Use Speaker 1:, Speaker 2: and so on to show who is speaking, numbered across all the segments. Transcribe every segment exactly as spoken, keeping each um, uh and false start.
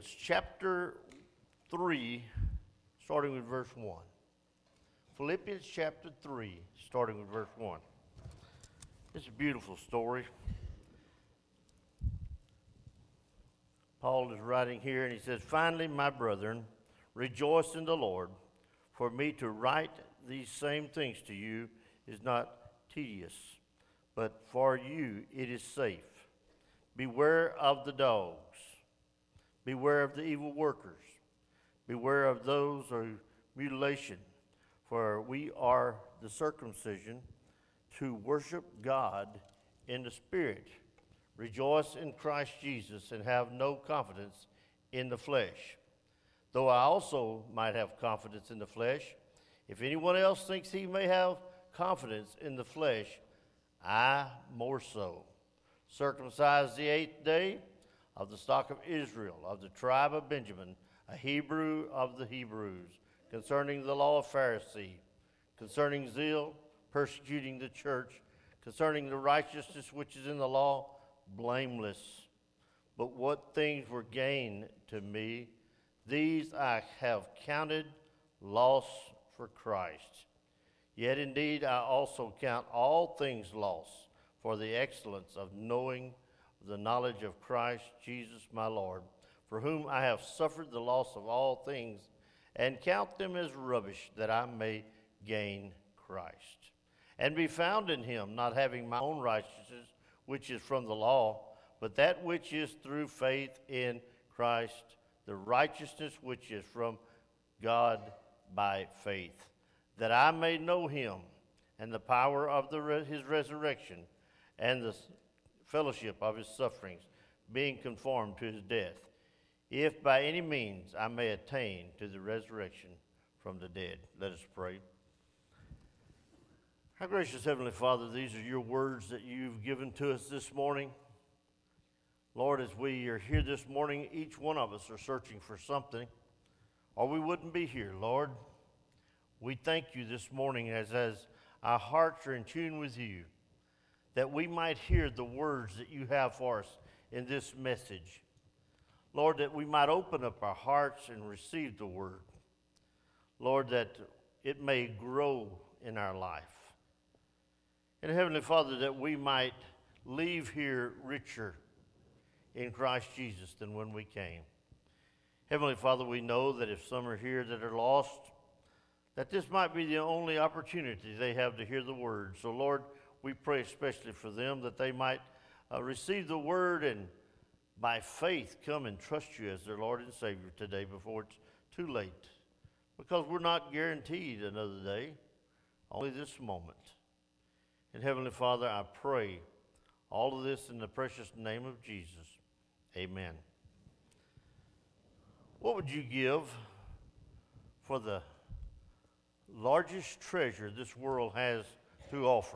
Speaker 1: Philippians chapter three, starting with verse one. Philippians chapter three, starting with verse one. It's a beautiful story. Paul is writing here, and he says, "Finally, my brethren, rejoice in the Lord. For me to write these same things to you is not tedious, but for you it is safe. Beware of the dogs. Beware of the evil workers. Beware of those of mutilation. For we are the circumcision to worship God in the Spirit. Rejoice in Christ Jesus and have no confidence in the flesh. Though I also might have confidence in the flesh, if anyone else thinks he may have confidence in the flesh, I more so. Circumcised the eighth day, of the stock of Israel, of the tribe of Benjamin, a Hebrew of the Hebrews, concerning the law of Pharisee, concerning zeal, persecuting the church, concerning the righteousness which is in the law, blameless. But what things were gain to me, these I have counted loss for Christ. Yet indeed I also count all things loss for the excellence of knowing the knowledge of Christ Jesus my Lord, for whom I have suffered the loss of all things, and count them as rubbish, that I may gain Christ, and be found in him, not having my own righteousness, which is from the law, but that which is through faith in Christ, the righteousness which is from God by faith, that I may know him, and the power of the re- his resurrection, and the fellowship of his sufferings, being conformed to his death, if by any means I may attain to the resurrection from the dead." Let us pray. Our gracious Heavenly Father, these are your words that you've given to us this morning. Lord, as we are here this morning, each one of us are searching for something, or we wouldn't be here, Lord. We thank you this morning as, as our hearts are in tune with you, that we might hear the words that you have for us in this message. Lord, that we might open up our hearts and receive the word. Lord, that it may grow in our life. And Heavenly Father, that we might leave here richer in Christ Jesus than when we came. Heavenly Father, we know that if some are here that are lost, that this might be the only opportunity they have to hear the word. So Lord, we pray especially for them, that they might uh, receive the word and by faith come and trust you as their Lord and Savior today before it's too late. Because we're not guaranteed another day, only this moment. And Heavenly Father, I pray all of this in the precious name of Jesus. Amen. What would you give for the largest treasure this world has to offer?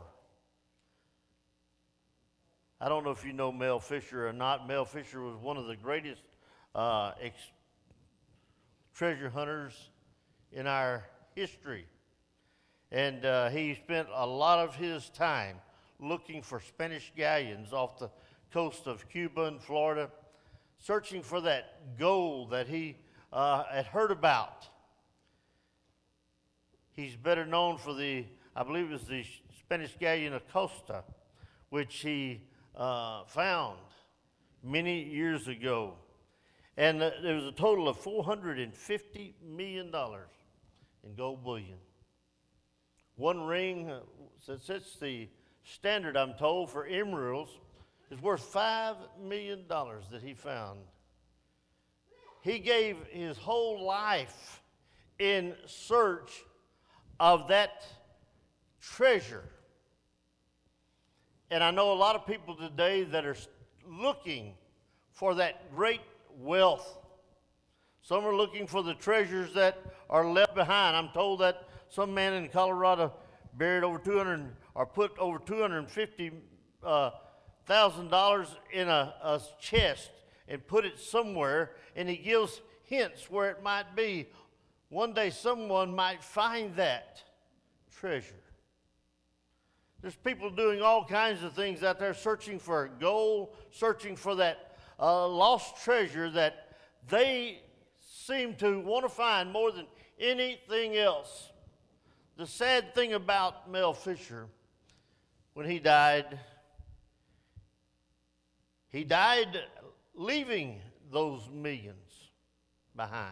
Speaker 1: I don't know if you know Mel Fisher or not. Mel Fisher was one of the greatest uh, ex- treasure hunters in our history. And uh, he spent a lot of his time looking for Spanish galleons off the coast of Cuba and Florida, searching for that gold that he uh, had heard about. He's better known for the, I believe it was the Spanish galleon Acosta, which he uh, found many years ago. And uh, there was a total of four hundred fifty million dollars in gold bullion. One ring, uh, since it's the standard, I'm told, for emeralds, is worth five million dollars that he found. He gave his whole life in search of that treasure. And I know a lot of people today that are looking for that great wealth. Some are looking for the treasures that are left behind. I'm told that some man in Colorado buried over two hundred or put over two hundred fifty thousand uh, dollars in a, a chest and put it somewhere, and he gives hints where it might be. One day someone might find that treasure. There's people doing all kinds of things out there, searching for gold, searching for that uh, lost treasure that they seem to want to find more than anything else. The sad thing about Mel Fisher, when he died, he died leaving those millions behind.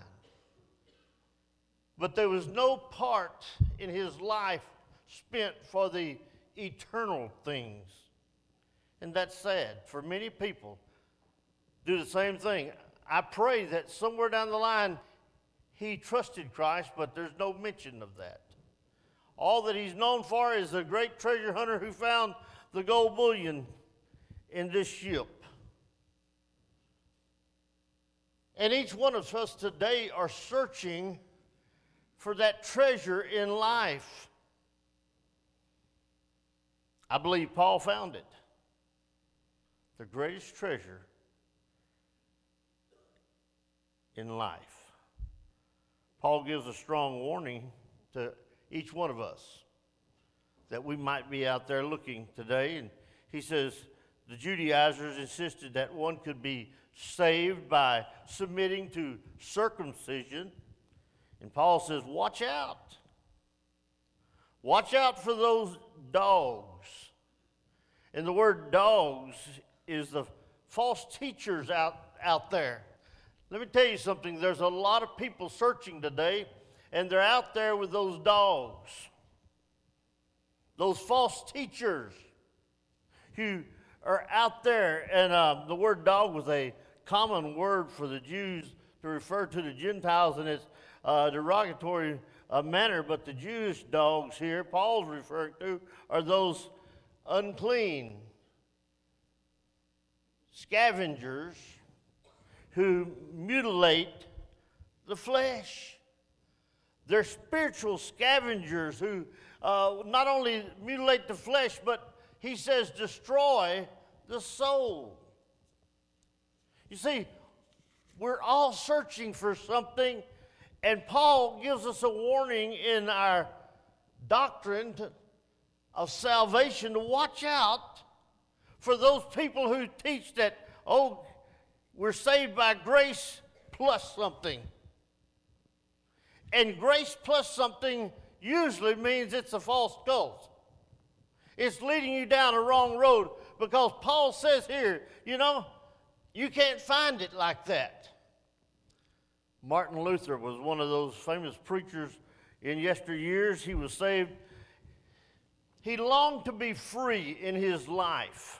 Speaker 1: But there was no part in his life spent for the eternal things. And that's sad. For many people, do the same thing. I pray that somewhere down the line, he trusted Christ, but there's no mention of that. All that he's known for is a great treasure hunter who found the gold bullion in this ship. And each one of us today are searching for that treasure in life. I believe Paul found it. The greatest treasure in life. Paul gives a strong warning to each one of us that we might be out there looking today. And he says the Judaizers insisted that one could be saved by submitting to circumcision. And Paul says, watch out. Watch out for those dogs. And the word dogs is the false teachers out, out there. Let me tell you something. There's a lot of people searching today, and they're out there with those dogs. Those false teachers who are out there. And uh, the word dog was a common word for the Jews to refer to the Gentiles in its uh, derogatory uh, manner. But the Jewish dogs here, Paul's referring to, are those unclean scavengers who mutilate the flesh. They're spiritual scavengers who uh, not only mutilate the flesh, but he says destroy the soul. You see, we're all searching for something, and Paul gives us a warning in our doctrine to, of salvation to watch out for those people who teach that, oh, we're saved by grace plus something. And grace plus something usually means it's a false cult. It's leading you down a wrong road, because Paul says here, you know, you can't find it like that. Martin Luther was one of those famous preachers in yesteryears. He was saved. He longed to be free in his life.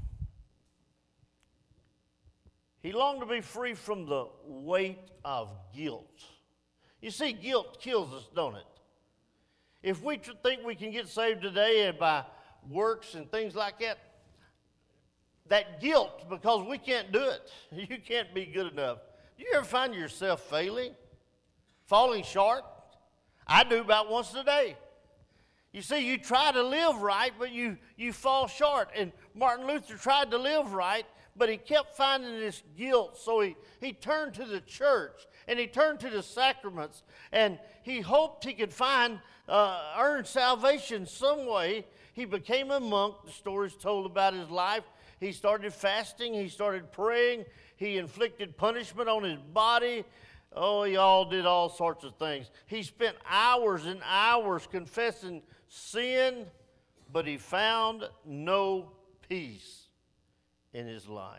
Speaker 1: He longed to be free from the weight of guilt. You see, guilt kills us, don't it? If we think we can get saved today and by works and things like that, that guilt, because we can't do it. You can't be good enough. Do you ever find yourself failing, falling short? I do about once a day. You see, you try to live right, but you, you fall short. And Martin Luther tried to live right, but he kept finding this guilt. So he, he turned to the church, and he turned to the sacraments, and he hoped he could find, uh, earn salvation some way. He became a monk. The story's told about his life. He started fasting. He started praying. He inflicted punishment on his body. Oh, he all did all sorts of things. He spent hours and hours confessing sin, but he found no peace in his life.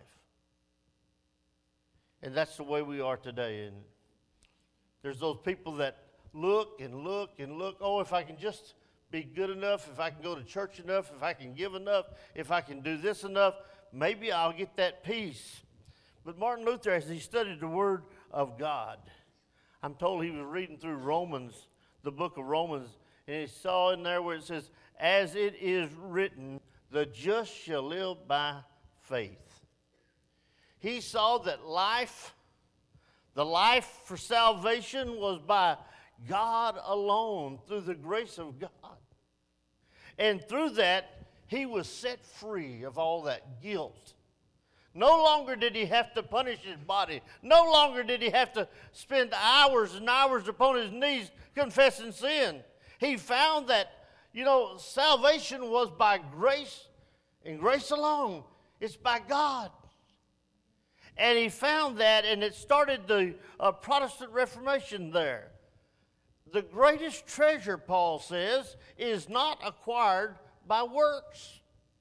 Speaker 1: And that's the way we are today. And there's those people that look and look and look. Oh, if I can just be good enough, if I can go to church enough, if I can give enough, if I can do this enough, maybe I'll get that peace. But Martin Luther, as he studied the Word of God, I'm told he was reading through Romans, the book of Romans, and he saw in there where it says, as it is written, the just shall live by faith. He saw that life, the life for salvation was by God alone, through the grace of God. And through that, he was set free of all that guilt. No longer did he have to punish his body. No longer did he have to spend hours and hours upon his knees confessing sin. He found that, you know, salvation was by grace and grace alone. It's by God. And he found that, and it started the uh, Protestant Reformation there. The greatest treasure, Paul says, is not acquired by works.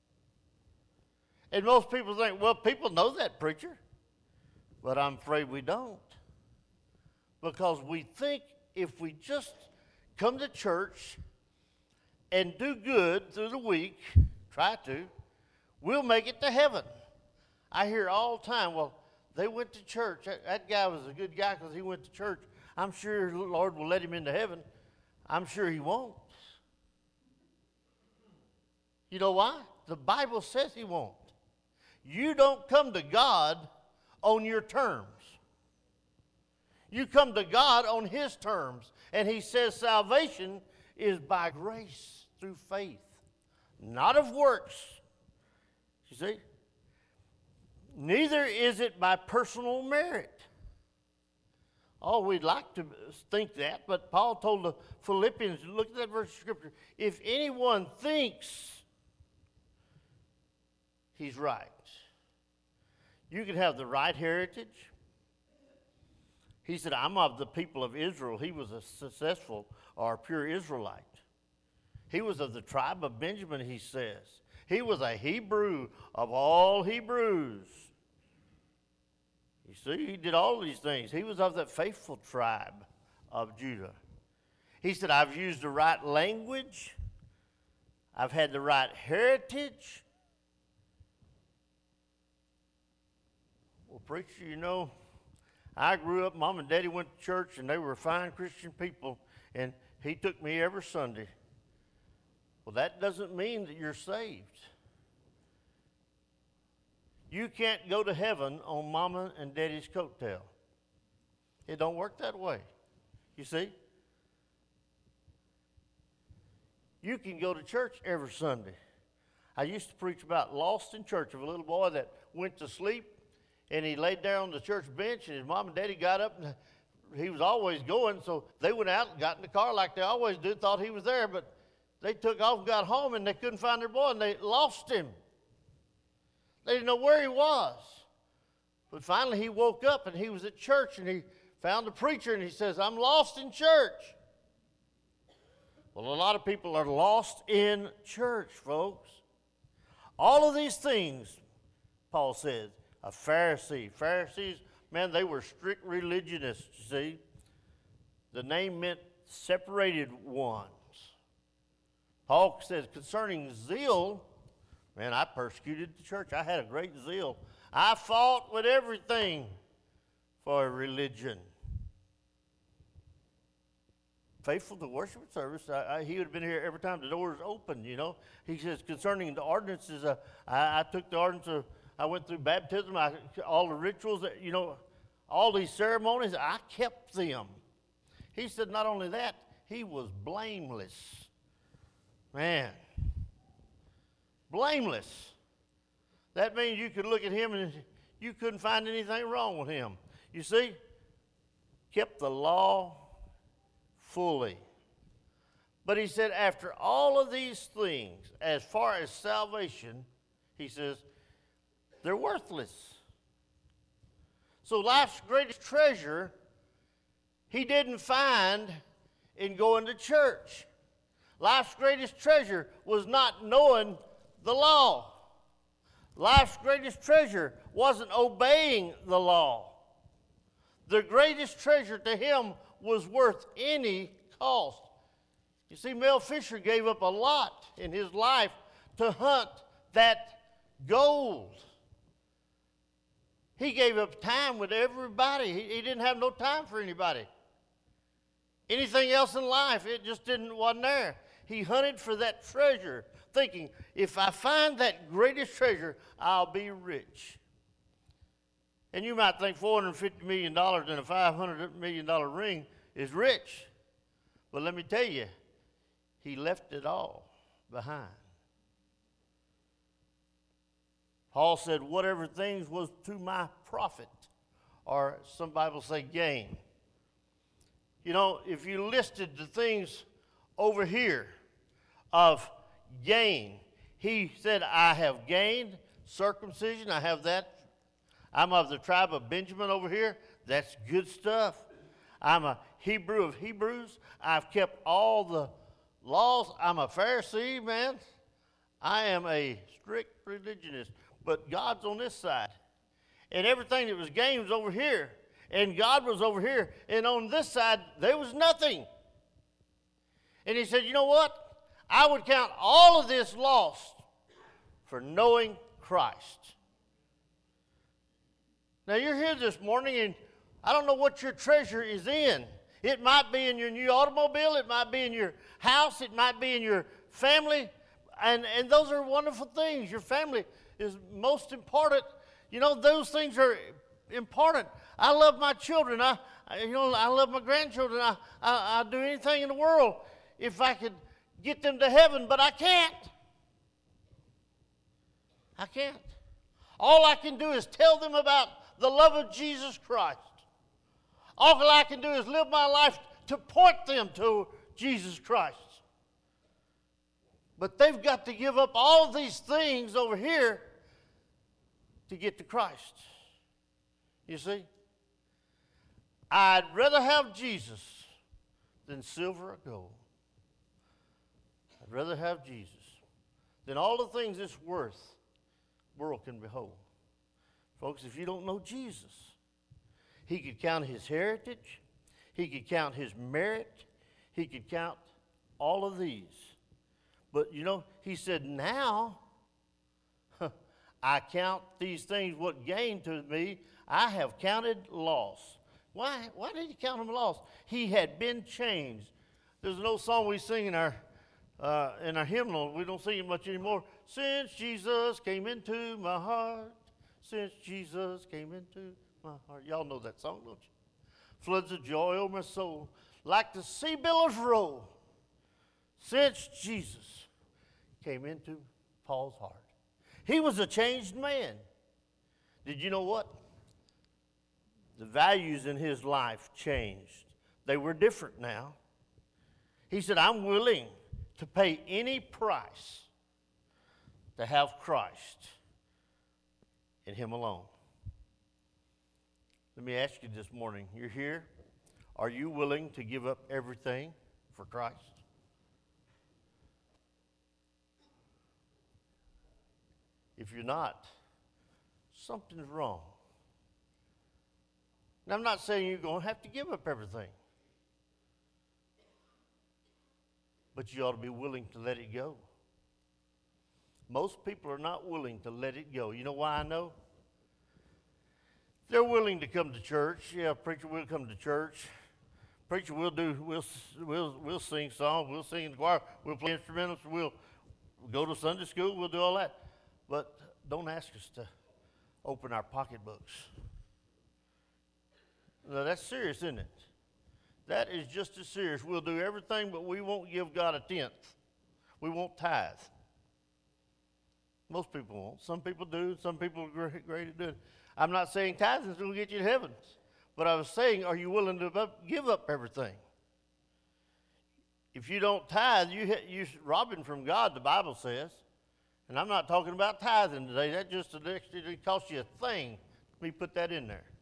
Speaker 1: And most people think, well, people know that, preacher. But I'm afraid we don't. Because we think if we just come to church and do good through the week, try to, we'll make it to heaven. I hear all the time, well, they went to church. That, that guy was a good guy because he went to church. I'm sure the Lord will let him into heaven. I'm sure he won't. You know why? The Bible says he won't. You don't come to God on your terms. You come to God on his terms. And he says salvation is by grace through faith, not of works. You see? Neither is it by personal merit. Oh, we'd like to think that, but Paul told the Philippians, look at that verse of Scripture, if anyone thinks he's right, you can have the right heritage. He said, I'm of the people of Israel. He was a successful or pure Israelite. He was of the tribe of Benjamin, he says. He was a Hebrew of all Hebrews. You see, he did all these things. He was of that faithful tribe of Judah. He said, I've used the right language. I've had the right heritage. Well, preacher, you know, I grew up, Mom and Daddy went to church, and they were fine Christian people, and he took me every Sunday. Well, that doesn't mean that you're saved. You can't go to heaven on Mama and Daddy's coattail. It don't work that way. You see? You can go to church every Sunday. I used to preach about lost in church of a little boy that went to sleep, and he laid down on the church bench, and his mom and daddy got up, and he was always going, so they went out and got in the car like they always do, thought he was there, but they took off and got home, and they couldn't find their boy, and they lost him. They didn't know where he was. But finally he woke up, and he was at church, and he found the preacher, and he says, I'm lost in church. Well, a lot of people are lost in church, folks. All of these things, Paul said, a Pharisee. Pharisees, man, they were strict religionists, you see. The name meant separated ones. Paul says concerning zeal, man, I persecuted the church. I had a great zeal. I fought with everything for religion. Faithful to worship service, I, I, he would have been here every time the doors opened, you know. He says concerning the ordinances, uh, I, I took the ordinance of, I went through baptism, I, all the rituals, that, you know, all these ceremonies, I kept them. He said not only that, he was blameless. Man, blameless. That means you could look at him and you couldn't find anything wrong with him. You see, kept the law fully. But he said after all of these things, as far as salvation, he says, they're worthless. So life's greatest treasure, he didn't find in going to church. Life's greatest treasure was not knowing the law. Life's greatest treasure wasn't obeying the law. The greatest treasure to him was worth any cost. You see, Mel Fisher gave up a lot in his life to hunt that gold. He gave up time with everybody. He, he didn't have no time for anybody. Anything else in life, it just didn't wasn't there. He hunted for that treasure, thinking, if I find that greatest treasure, I'll be rich. And you might think four hundred fifty million dollars in a five hundred million dollars ring is rich. But let me tell you, he left it all behind. Paul said, whatever things was to my profit, or some Bibles say gain. You know, if you listed the things over here of gain, he said, I have gained circumcision, I have that. I'm of the tribe of Benjamin over here. That's good stuff. I'm a Hebrew of Hebrews. I've kept all the laws. I'm a Pharisee, man. I am a strict religionist. But God's on this side. And everything that was gained was over here. And God was over here. And on this side, there was nothing. And he said, you know what? I would count all of this lost for knowing Christ. Now, you're here this morning, and I don't know what your treasure is in. It might be in your new automobile. It might be in your house. It might be in your family. And, and those are wonderful things. Your family is most important. You know, those things are important. I love my children. I, I you know, I love my grandchildren. I, I, I'd do anything in the world if I could get them to heaven, but I can't. I can't. All I can do is tell them about the love of Jesus Christ. All I can do is live my life to point them to Jesus Christ. But they've got to give up all these things over here to get to Christ. You see? I'd rather have Jesus than silver or gold. I'd rather have Jesus than all the things this worth world can behold. Folks, if you don't know Jesus, he could count his heritage, he could count his merit, he could count all of these. But, you know, he said, now I count these things what gain to me, I have counted loss. Why, why did he count them loss? He had been changed. There's an old song we sing in our uh, in our hymnal. We don't sing it much anymore. Since Jesus came into my heart, since Jesus came into my heart. Y'all know that song, don't you? Floods of joy over my soul, like the sea billows roll. Since Jesus came into Paul's heart. He was a changed man. Did you know what? The values in his life changed. They were different now. He said, I'm willing to pay any price to have Christ in him alone. Let me ask you this morning, you're here. Are you willing to give up everything for Christ? If you're not, something's wrong. Now, I'm not saying you're going to have to give up everything. But you ought to be willing to let it go. Most people are not willing to let it go. You know why I know? They're willing to come to church. Yeah, preacher will come to church. Preacher will do, we'll, we'll, we'll sing songs, we'll sing in the choir, we'll play instrumentals, we'll go to Sunday school, we'll do all that. But don't ask us to open our pocketbooks. Now, that's serious, isn't it? That is just as serious. We'll do everything, but we won't give God a tenth. We won't tithe. Most people won't. Some people do. Some people are great, great at doing it. I'm not saying tithing is going to get you to heaven. But I was saying, are you willing to give up everything? If you don't tithe, you, you're robbing from God, the Bible says. And I'm not talking about tithing today. That just it costs you a thing. Let me put that in there.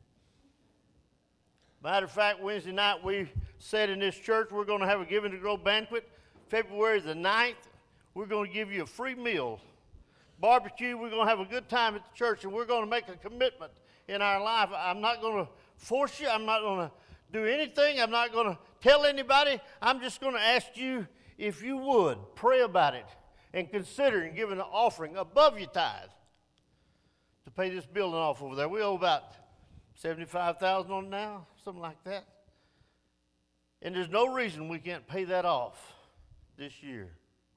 Speaker 1: Matter of fact, Wednesday night we said in this church we're going to have a Giving to Grow banquet. February the ninth, we're going to give you a free meal. Barbecue, we're going to have a good time at the church, and we're going to make a commitment in our life. I'm not going to force you. I'm not going to do anything. I'm not going to tell anybody. I'm just going to ask you if you would pray about it and consider giving an offering above your tithe to pay this building off over there. We owe about seventy-five thousand dollars on it now, something like that. And there's no reason we can't pay that off this year.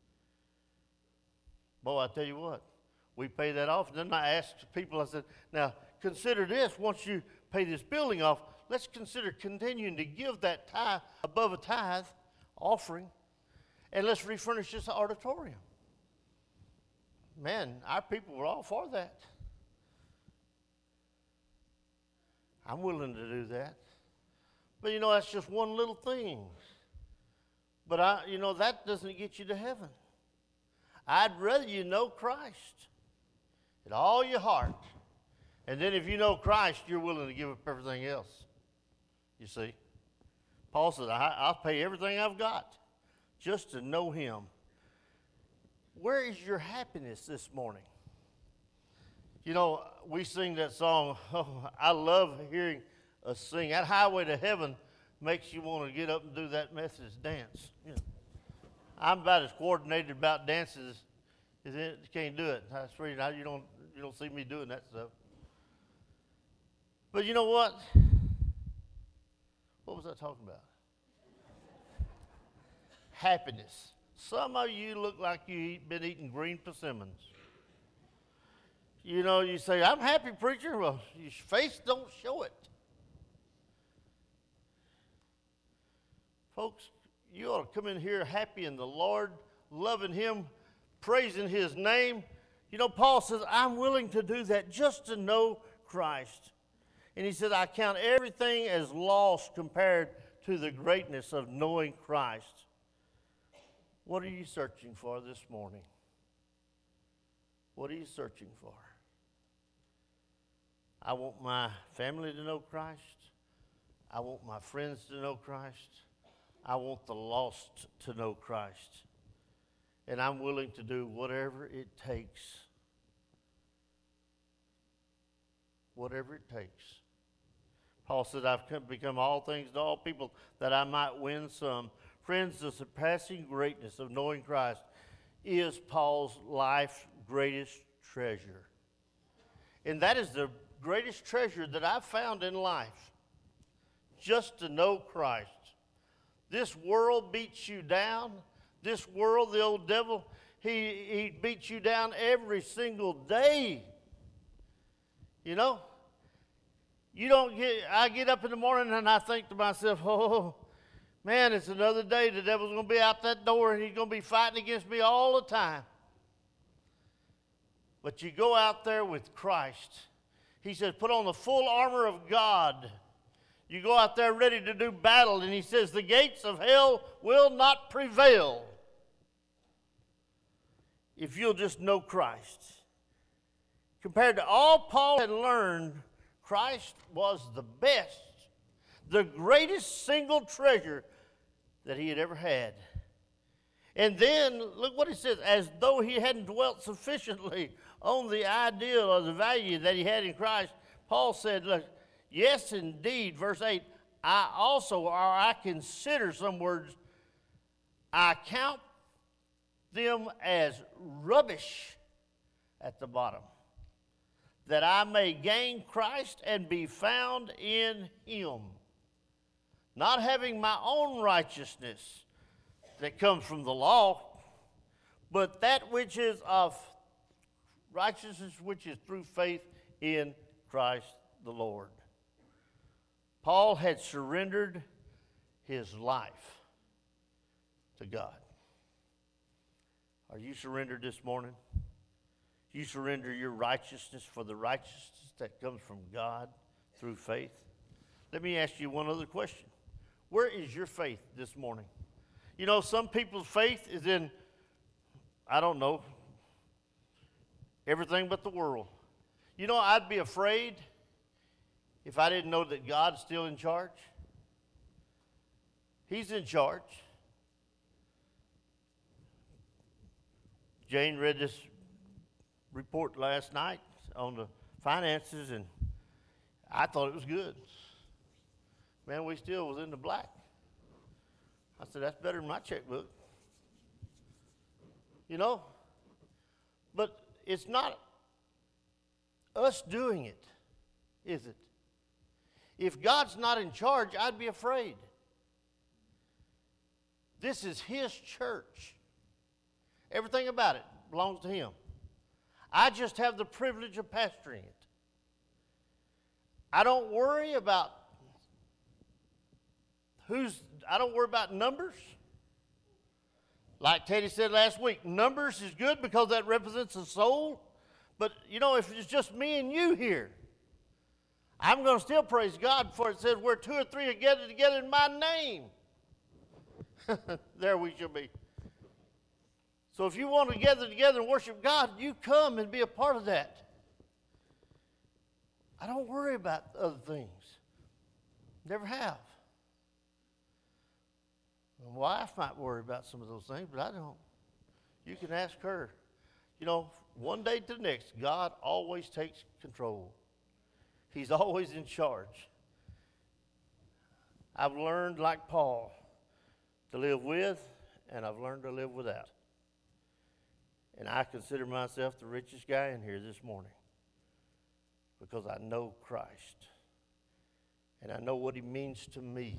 Speaker 1: Boy, I tell you what, we pay that off. And then I asked people, I said, now consider this. Once you pay this building off, let's consider continuing to give that tithe above a tithe offering, and let's refurnish this auditorium. Man, our people were all for that. I'm willing to do that. But, you know, that's just one little thing. But, I, you know, that doesn't get you to heaven. I'd rather you know Christ in all your heart And then if you know Christ, you're willing to give up everything else. You see? Paul says, I, I'll pay everything I've got just to know him. Where is your happiness this morning? You know, we sing that song. Oh, I love hearing us sing. That Highway to Heaven makes you want to get up and do that Methodist dance. You know, I'm about as coordinated about dances as it. You can't do it. That's the reason you don't, you don't see me doing that stuff. But you know what? What was I talking about? Happiness. Some of you look like you've been eating green persimmons. You know, you say, I'm happy, preacher. Well, your face don't show it. Folks, you ought to come in here happy in the Lord, loving him, praising his name. You know, Paul says, I'm willing to do that just to know Christ. And he said, I count everything as lost compared to the greatness of knowing Christ. What are you searching for this morning? What are you searching for? I want my family to know Christ. I want my friends to know Christ. I want the lost to know Christ. And I'm willing to do whatever it takes. Whatever it takes. Paul said, I've become all things to all people that I might win some. Friends, the surpassing greatness of knowing Christ is Paul's life's greatest treasure. And that is the greatest treasure that I've found in life, just to know Christ. This world beats you down. This world, the old devil, he, he beats you down every single day. You know? You don't get, I get up in the morning and I think to myself, oh, man, it's another day. The devil's going to be out that door and he's going to be fighting against me all the time. But you go out there with Christ. He says, put on the full armor of God. You go out there ready to do battle, and he says, the gates of hell will not prevail if you'll just know Christ. Compared to all Paul had learned, Christ was the best, the greatest single treasure that he had ever had. And then, look what he says, as though he hadn't dwelt sufficiently on the ideal or the value that he had in Christ, Paul said, look, yes, indeed, verse eight, I also, or I consider, some words, I count them as rubbish at the bottom, that I may gain Christ and be found in him, not having my own righteousness that comes from the law, but that which is of righteousness which is through faith in Christ the Lord. Paul had surrendered his life to God. Are you surrendered this morning? You surrender your righteousness for the righteousness that comes from God through faith? Let me ask you one other question. Where is your faith this morning? You know, some people's faith is in, I don't know, everything but the world. You know, I'd be afraid if I didn't know that God's still in charge. He's in charge. Jane read this report last night on the finances, and I thought it was good. Man, we still was in the black. I said, that's better than my checkbook. You know? But it's not us doing it, is it? If God's not in charge, I'd be afraid. This is his church. Everything about it belongs to him. I just have the privilege of pastoring it. I don't worry about who's, I don't worry about numbers. Like Teddy said last week, numbers is good because that represents a soul. But, you know, if it's just me and you here, I'm going to still praise God, for it says where two or three are gathered together in my name. There we shall be. So if you want to gather together and worship God, you come and be a part of that. I don't worry about other things. Never have. My wife might worry about some of those things, but I don't. You can ask her. You know, one day to the next, God always takes control. He's always in charge. I've learned, like Paul, to live with, and I've learned to live without. And I consider myself the richest guy in here this morning because I know Christ. And I know what he means to me.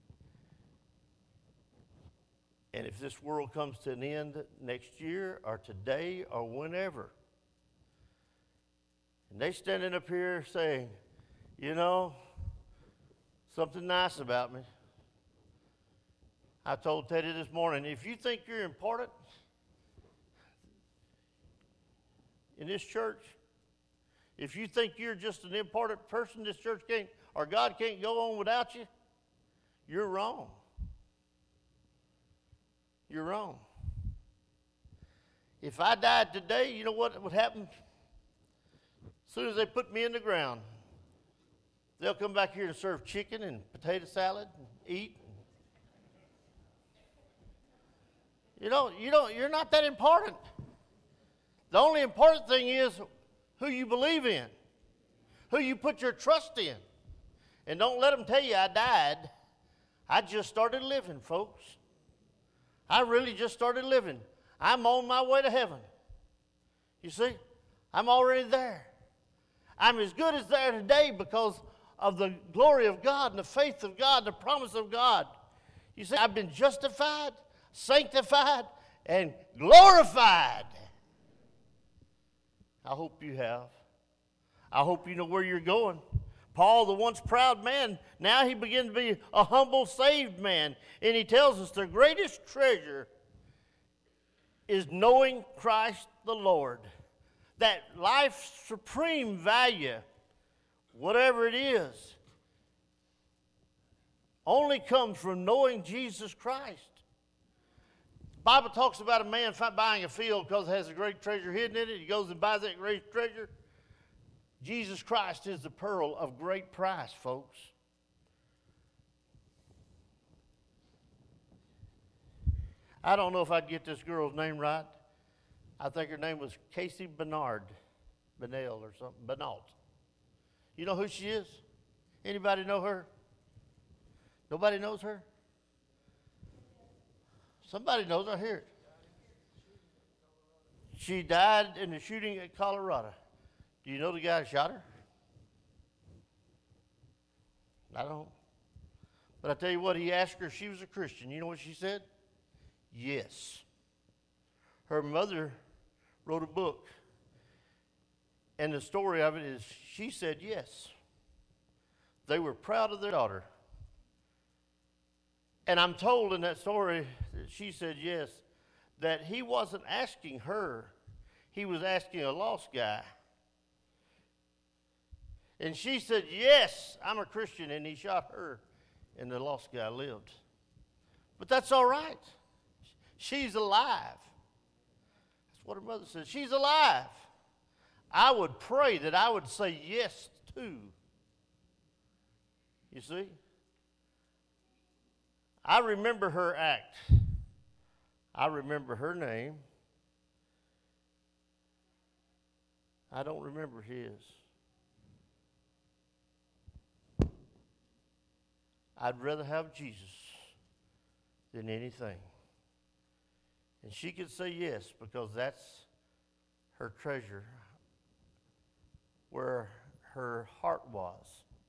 Speaker 1: And if this world comes to an end next year or today or whenever, and they standing up here saying, you know, something nice about me. I told Teddy this morning, if you think you're important in this church, if you think you're just an important person, this church can't, or God can't go on without you, you're wrong. You're wrong. If I died today, you know what would happen? As soon as they put me in the ground, they'll come back here and serve chicken and potato salad and eat. You know, you don't, you're not that important. The only important thing is who you believe in, who you put your trust in. And don't let them tell you I died. I just started living, folks. I really just started living. I'm on my way to heaven. You see, I'm already there. I'm as good as there today because of the glory of God and the faith of God, the promise of God. You see, I've been justified, sanctified, and glorified. I hope you have. I hope you know where you're going. Paul, the once proud man, now he begins to be a humble, saved man. And he tells us the greatest treasure is knowing Christ the Lord. That life's supreme value, whatever it is, only comes from knowing Jesus Christ. The Bible talks about a man buying a field because it has a great treasure hidden in it. He goes and buys that great treasure. Jesus Christ is the pearl of great price, folks. I don't know if I'd get this girl's name right. I think her name was Casey Bernard, Benell or something, Benault. You know who she is? Anybody know her? Nobody knows her? Somebody knows. I hear it. She died in the shooting at Colorado. Do you know the guy who shot her? I don't. But I tell you what, he asked her if she was a Christian. You know what she said? Yes. Her mother wrote a book. And the story of it is she said yes. They were proud of their daughter. And I'm told in that story that she said yes, that he wasn't asking her. He was asking a lost guy. And she said, yes, I'm a Christian, and he shot her, and the lost guy lived. But that's all right. She's alive. That's what her mother said. She's alive. I would pray that I would say yes to. You see? I remember her act. I remember her name. I don't remember his. I'd rather have Jesus than anything. And she could say yes because that's her treasure, where her heart was.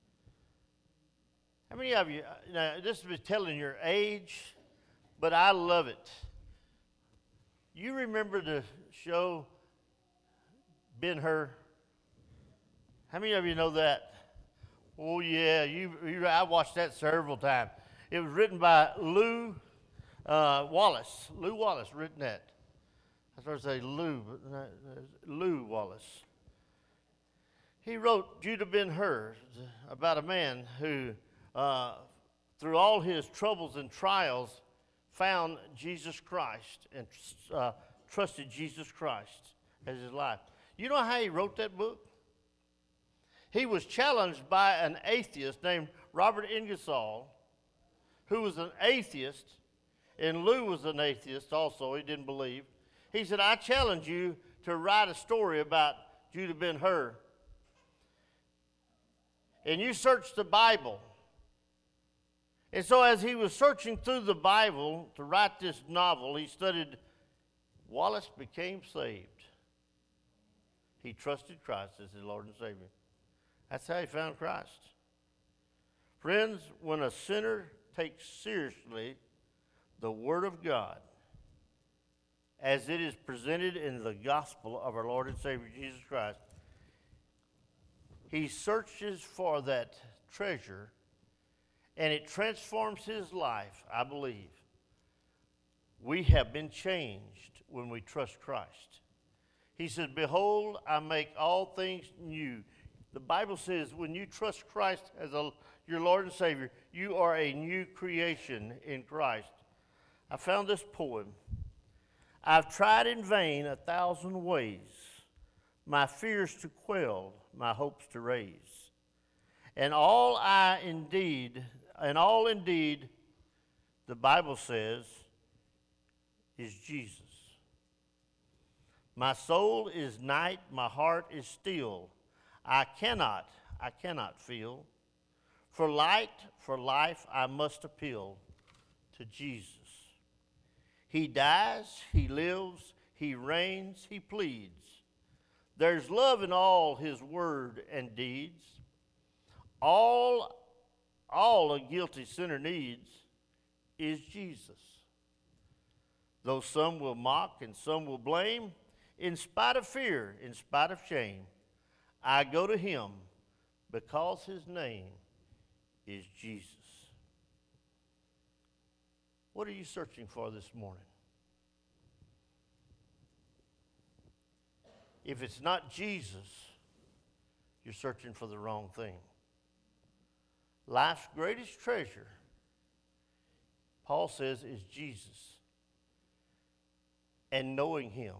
Speaker 1: How many of you, now this is telling your age, but I love it. You remember the show Ben-Hur? How many of you know that? Oh, yeah, you, you, I watched that several times. It was written by Lou uh, Wallace. Lou Wallace written that. I was going to say Lou, but not, uh, Lou Wallace. He wrote Judah Ben-Hur about a man who, uh, through all his troubles and trials, found Jesus Christ and uh, trusted Jesus Christ as his life. You know how he wrote that book? He was challenged by an atheist named Robert Ingersoll, who was an atheist, and Lou was an atheist also. He didn't believe. He said, I challenge you to write a story about Judah Ben-Hur. And you search the Bible. And so as he was searching through the Bible to write this novel, he studied Wallace became saved. He trusted Christ as his Lord and Savior. That's how he found Christ. Friends, when a sinner takes seriously the Word of God as it is presented in the gospel of our Lord and Savior Jesus Christ, he searches for that treasure, and it transforms his life, I believe. We have been changed when we trust Christ. He says, behold, I make all things new. The Bible says when you trust Christ as a, your Lord and Savior, you are a new creation in Christ. I found this poem. I've tried in vain a thousand ways, my fears to quell, my hopes to raise. And all I indeed, and all indeed, the Bible says, is Jesus. My soul is night, my heart is still. I cannot, I cannot feel. For light, for life, I must appeal to Jesus. He dies, he lives, he reigns, he pleads. There's love in all his word and deeds. All, all a guilty sinner needs is Jesus. Though some will mock and some will blame, in spite of fear, in spite of shame, I go to him because his name is Jesus. What are you searching for this morning? If it's not Jesus, you're searching for the wrong thing. Life's greatest treasure, Paul says, is Jesus. And knowing him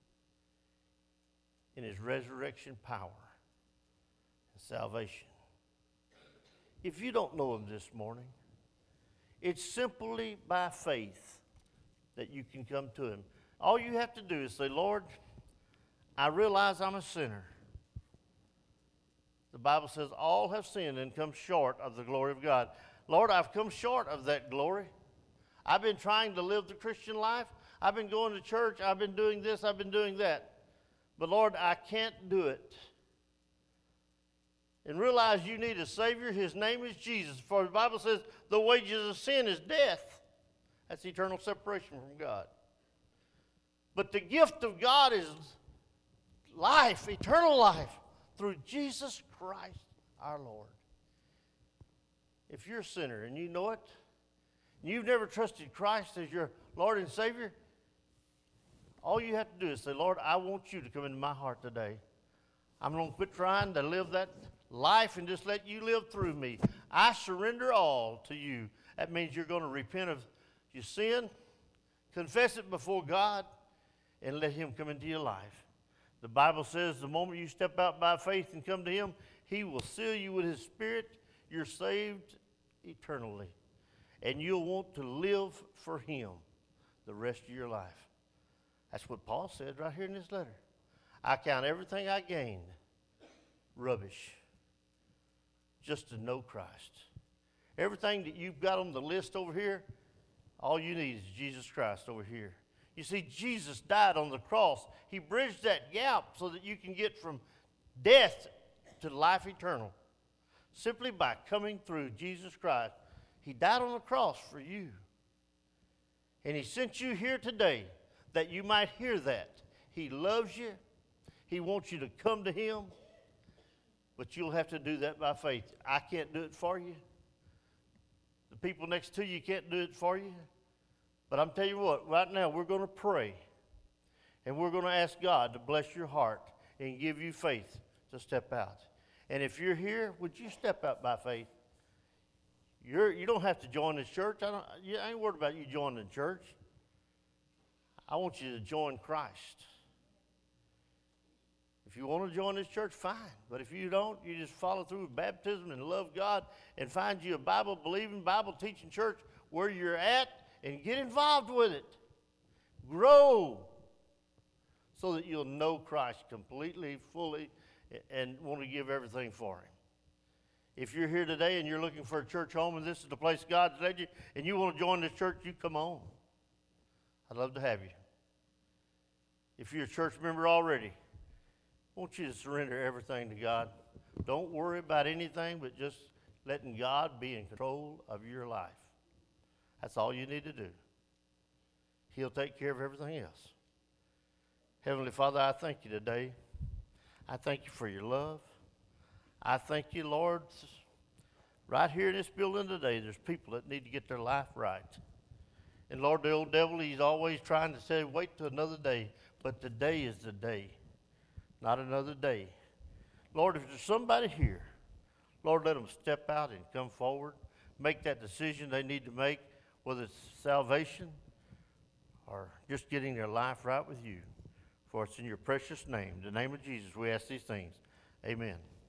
Speaker 1: in his resurrection power and salvation. If you don't know him this morning, it's simply by faith that you can come to him. All you have to do is say, Lord, I realize I'm a sinner. The Bible says all have sinned and come short of the glory of God. Lord, I've come short of that glory. I've been trying to live the Christian life. I've been going to church. I've been doing this. I've been doing that. But Lord, I can't do it. And realize you need a Savior. His name is Jesus. For the Bible says the wages of sin is death. That's eternal separation from God. But the gift of God is life, eternal life, through Jesus Christ our Lord. If you're a sinner and you know it, and you've never trusted Christ as your Lord and Savior, all you have to do is say, Lord, I want you to come into my heart today. I'm going to quit trying to live that life and just let you live through me. I surrender all to you. That means you're going to repent of your sin, confess it before God, and let him come into your life. The Bible says the moment you step out by faith and come to him, he will seal you with his Spirit. You're saved eternally. And you'll want to live for him the rest of your life. That's what Paul said right here in this letter. I count everything I gained rubbish just to know Christ. Everything that you've got on the list over here, all you need is Jesus Christ over here. You see, Jesus died on the cross. He bridged that gap so that you can get from death to life eternal. Simply by coming through Jesus Christ. He died on the cross for you. And he sent you here today that you might hear that. He loves you. He wants you to come to him. But you'll have to do that by faith. I can't do it for you. The people next to you can't do it for you. But I'm telling you what, right now we're going to pray. And we're going to ask God to bless your heart and give you faith to step out. And if you're here, would you step out by faith? You're, you don't have to join this church. I, don't, I ain't worried about you joining the church. I want you to join Christ. If you want to join this church, fine. But if you don't, you just follow through with baptism and love God and find you a Bible-believing, Bible-teaching church where you're at and get involved with it. Grow so that you'll know Christ completely, fully, and want to give everything for Him. If you're here today and you're looking for a church home and this is the place God's led you and you want to join this church, you come on. I'd love to have you. If you're a church member already, I want you to surrender everything to God. Don't worry about anything but just letting God be in control of your life. That's all you need to do. He'll take care of everything else. Heavenly Father, I thank you today. I thank you for your love. I thank you, Lord. Right here in this building today, there's people that need to get their life right. And Lord, the old devil, he's always trying to say, wait till another day. But today is the day. Not another day. Lord, if there's somebody here, Lord, let them step out and come forward, make that decision they need to make, whether it's salvation or just getting their life right with you. For it's in your precious name, the name of Jesus, we ask these things. Amen.